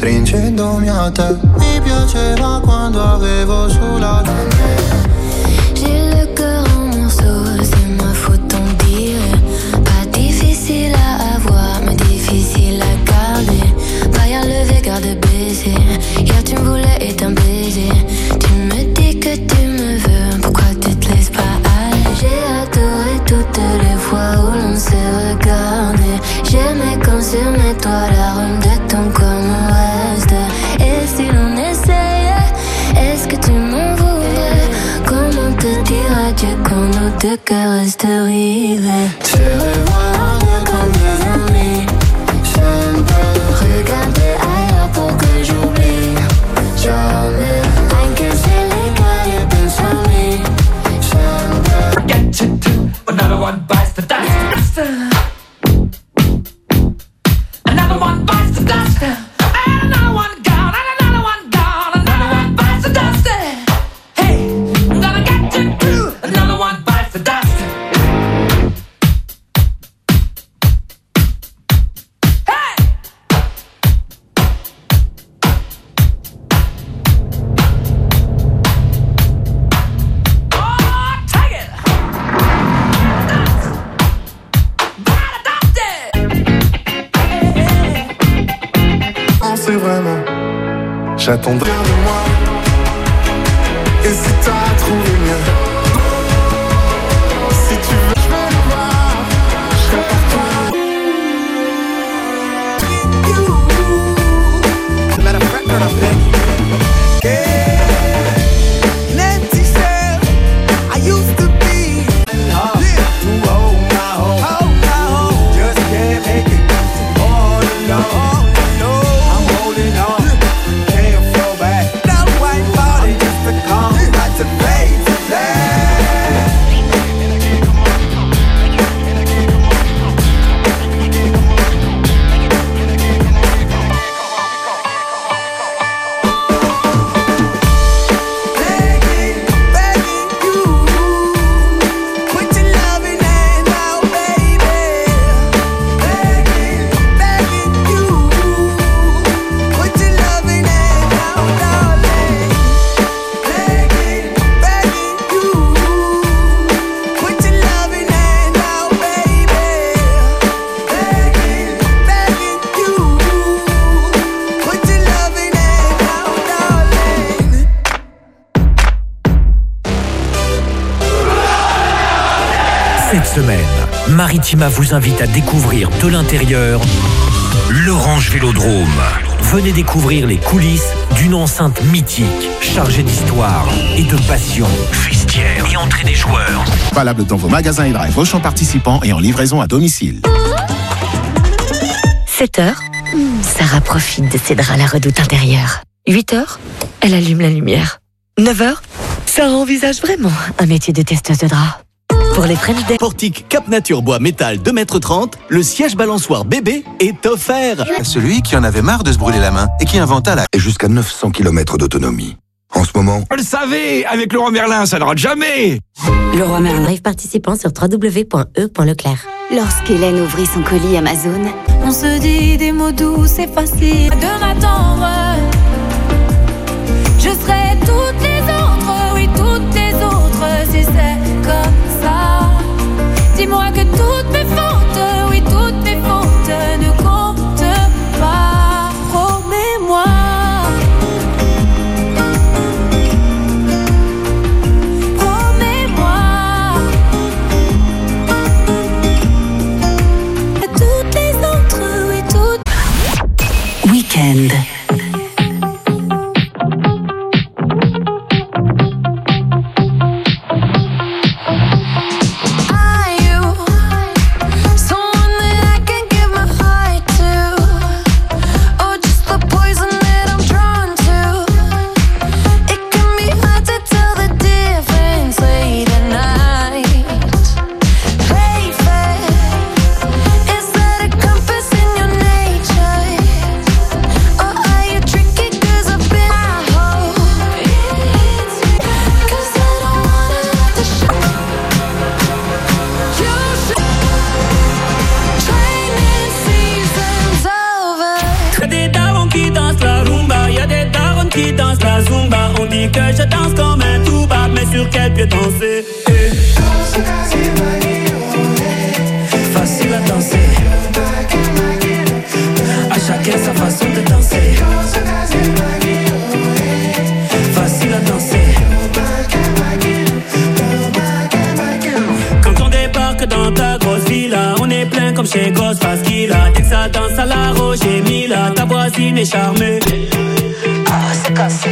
stringendomi a te. Mi piaceva quando avevo sulla J'ai le cœur en morceaux, c'est ma faute d'en dire. Pas difficile à avoir, mais difficile à garder. Barrière levée, garde baissée. Hier tu me voulais et t'un baiser. Tu me dis que tu me veux, pourquoi tu te laisses pas aller? J'ai adoré toutes les fois où l'on s'est regardé. J'aimais quand sur mes toits l'arôme de ton corps me reste. Et si l'on essayait, est-ce que tu m'en voudrais? Comment te dire adieu quand nos deux cœurs restent rivés? Se revoir comme des amis. Je ne peux regarder ailleurs pour que j'oublie. Jamais rien que c'est les cahiers de famille. Je ne peux Forget you too, another one bites the dust. Another one bites the dust. And another one gone, and another one gone. Another one bites the dust. Hey, I'm gonna get you too, another one bites the dust. Hey! Oh, take it! On sait vraiment, j'attendrai de moi. Et si t'as trouvé mieux, si tu veux, je vais le voir. Je serai partout. C'est la record of Becky. Yeah. Nancy said, I used to be. Yeah. Oh, no. Just can't make it. Oh, no. Cette semaine, Maritima vous invite à découvrir de l'intérieur l'Orange Vélodrome. Venez découvrir les coulisses d'une enceinte mythique, chargée d'histoire et de passion. Vestiaire et entrée des joueurs. Valable dans vos magasins et drive, vos champs participants et en livraison à domicile. 7h, Sarah profite de ses draps à la redoute intérieure. 8h, elle allume la lumière. 9h, Sarah envisage vraiment un métier de testeuse de draps. Pour les French Day. Portique Cap Nature Bois Métal 2,30 m, le siège balançoire bébé est offert. Celui qui en avait marre de se brûler la main et qui inventa la... Et jusqu'à 900 km d'autonomie. En ce moment... On le savait, avec Leroy Merlin, ça ne rate jamais. Leroy Merlin. Drive participant sur www.e.leclerc. Lorsqu'Hélène ouvrit son colis Amazon, On se dit des mots doux, c'est facile de m'attendre. Je serai toutes les autres, oui toutes les autres, si c'est comme ça. Dis-moi que toutes mes fautes, oui toutes mes fautes ne comptent pas. Promets-moi. Promets-moi. Toutes les autres, oui toutes. Week-end. Son sur quel pied danser. Facile à danser. À chacun sa façon de danser. Facile à danser. Quand on débarque dans ta grosse villa, on est plein comme chez Ghostface Killah. Dès que ça danse à la Roger Mila, ta voisine est charmée. Ah, c'est cassé.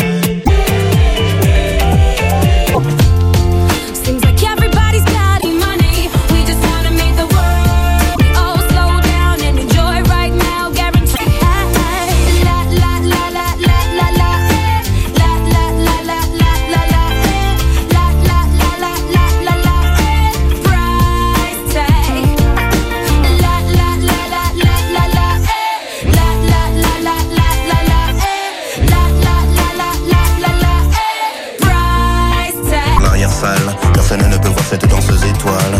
Personne ne peut voir cette danseuse étoile.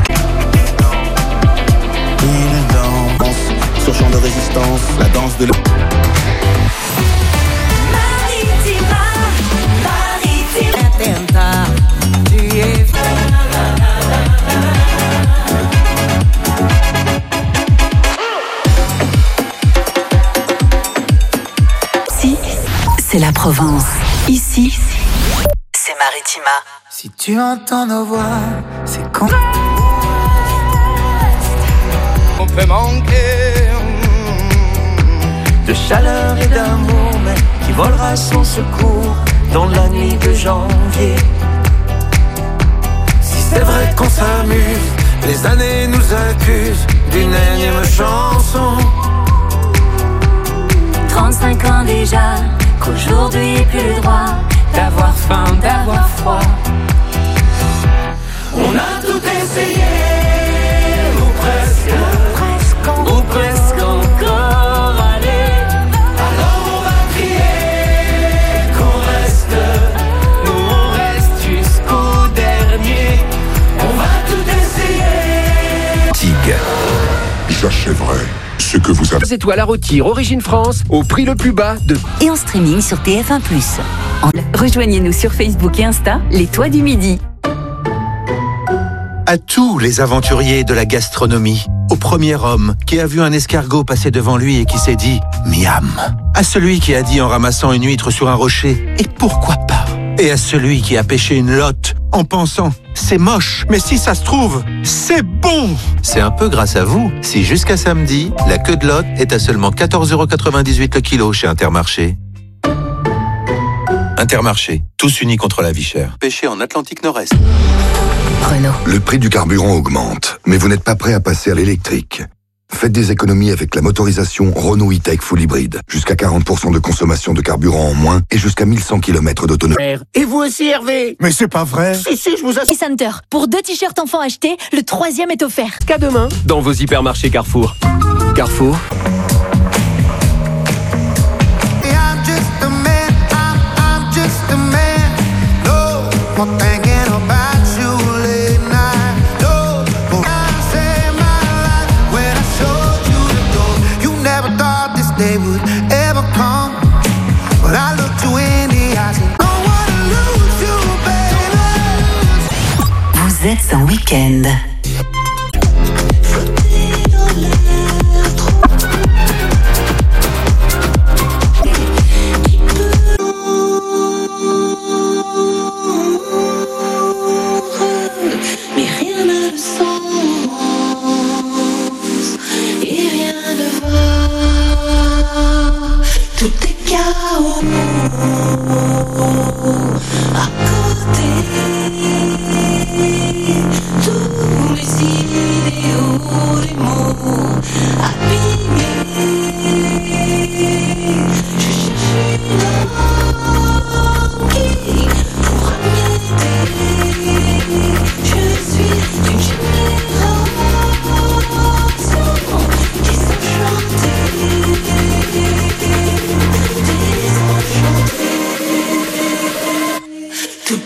Il danse sur champ de résistance, la danse de Maritima, Maritima. Si, c'est la Provence. Ici, c'est Maritima. Si tu entends nos voix, c'est quand on peut manquer de chaleur et d'amour, mais qui volera son secours dans la nuit de janvier. Si c'est vrai qu'on s'amuse, les années nous accusent d'une énième chanson. 35 ans déjà, qu'aujourd'hui plus le droit d'avoir faim, d'avoir froid. On a tout essayé, ou presque encore allé. Alors on va crier qu'on reste, nous on reste jusqu'au dernier. On va tout essayer. Tig. J'achèverai ce que vous avez. 2 étoiles à rôtir, Origine France, au prix le plus bas de... Et en streaming sur TF1+. Rejoignez-nous sur Facebook et Insta, les Toits du Midi. À tous les aventuriers de la gastronomie, au premier homme qui a vu un escargot passer devant lui et qui s'est dit « miam », à celui qui a dit en ramassant une huître sur un rocher « et pourquoi pas ?» et à celui qui a pêché une lotte en pensant « c'est moche, mais si ça se trouve, c'est bon !» C'est un peu grâce à vous si jusqu'à samedi, la queue de lotte est à seulement 14,98 € le kilo chez Intermarché. Intermarché, tous unis contre la vie chère. Pêché en Atlantique Nord-Est. Renault. Le prix du carburant augmente, mais vous n'êtes pas prêt à passer à l'électrique. Faites des économies avec la motorisation Renault E-Tech Full Hybrid. Jusqu'à 40% de consommation de carburant en moins et jusqu'à 1100 km d'autonomie. Et vous aussi, Hervé? Mais c'est pas vrai. Si, je vous assure. Center. Pour 2 t-shirts enfants achetés, le 3e est offert. Qu'à demain, dans vos hypermarchés Carrefour. Carrefour. Vous êtes en week-end. Mais rien n'a de sens et rien ne va. Tout est chaos à côté. Tous les idéaux des mots abîmés. Je cherche une âme qui pourra m'aider. Je suis d'une génération qui s'enchante. Tout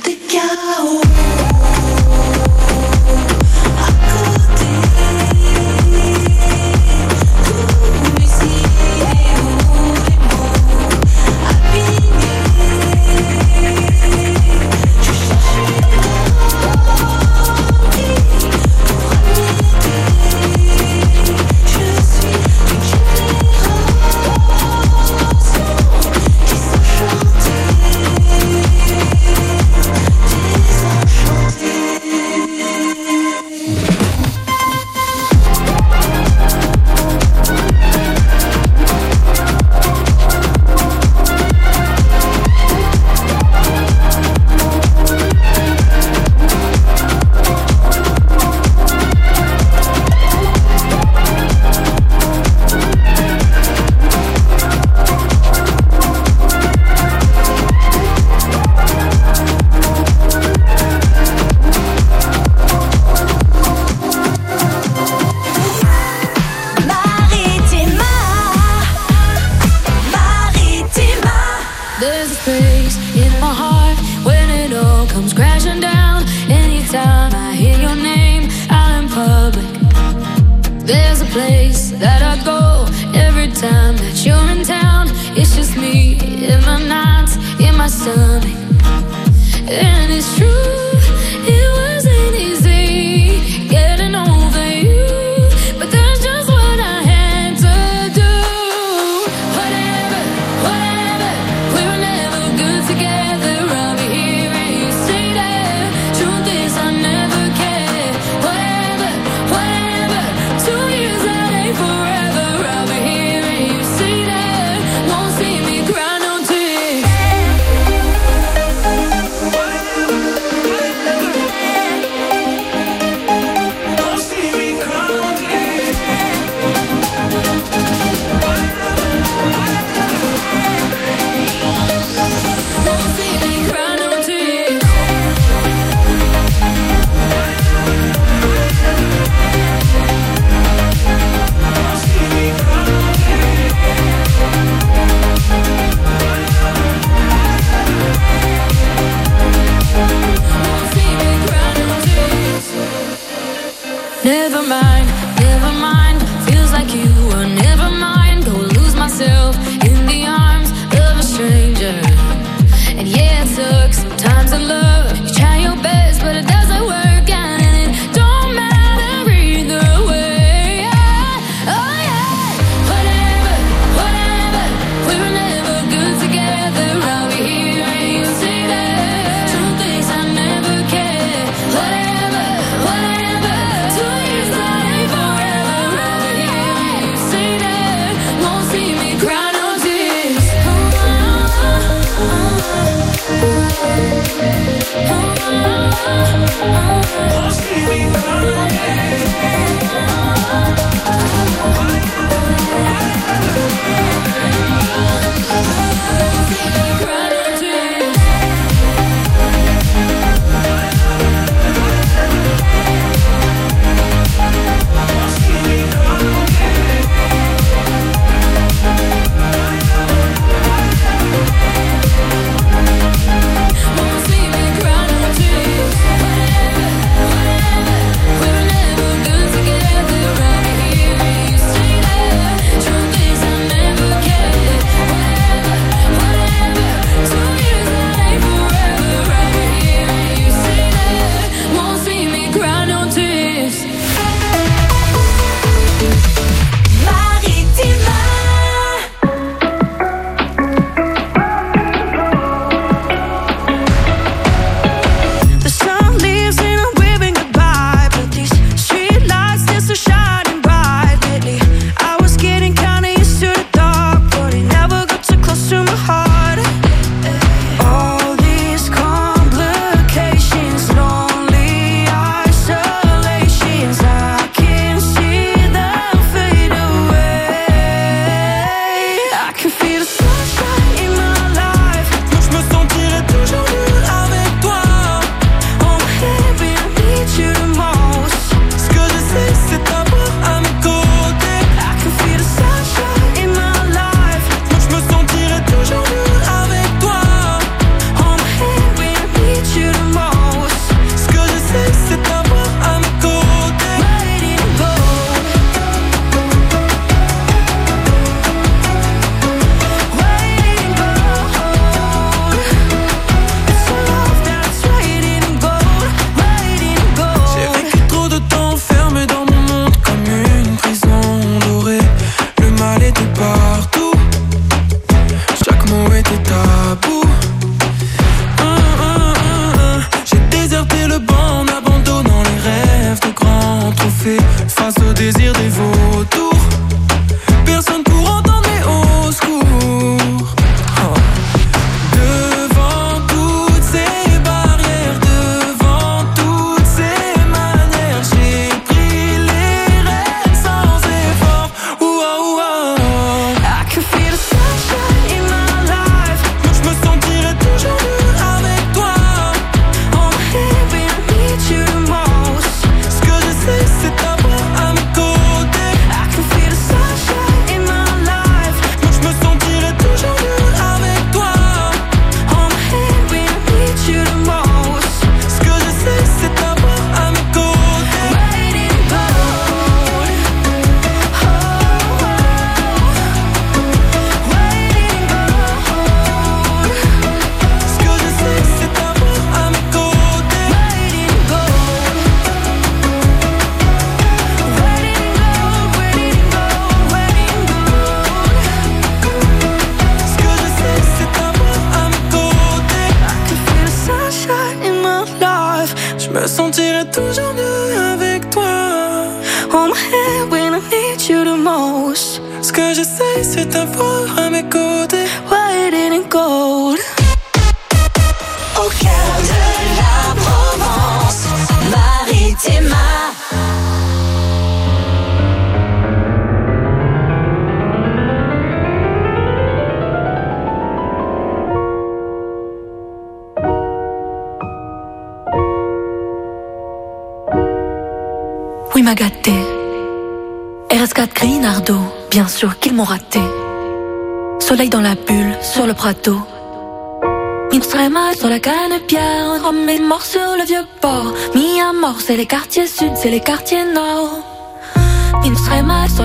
place that I go. Every time that you're in town, it's just me in my nights, in my stomach. And it's true, it wasn't easy getting over you, but that's just what I had to do. Whatever, whatever, we were never good together. I'll be here and you stay there. Truth is I never cared. Whatever, whatever, 2 years that ain't forever. I'll be here and you stay there. Won't see me cry no tears. Never mind, never mind. Feels like you were never mind. Go lose myself in the arms of a stranger. And yeah, it sucks sometimes in love. You try your best, but it doesn't work out, and it don't matter either way. Oh yeah, whatever, whatever. We were never good together. I'll be here and you stay there. Truth is I never cared. Whatever, whatever. 2 years that ain't forever. I'll be here and you stay there. Won't see me cry no tears. Won't see me cry no tears. toujours mieux avec toi. On my head when I need you the most. Ce que j'essaie c'est d'avoir à mes côtés. Why it didn't go? Au cœur de la Provence, Maritima. Oui, m'a gâté. RS4 Grinardo, bien sûr qu'ils m'ont raté. Soleil dans la bulle, sur le Prado. Il serait mal sur la canne-pierre, rhum et mort sur le vieux port. Mis à mort, c'est les quartiers sud, c'est les quartiers nord. Il serait mal sur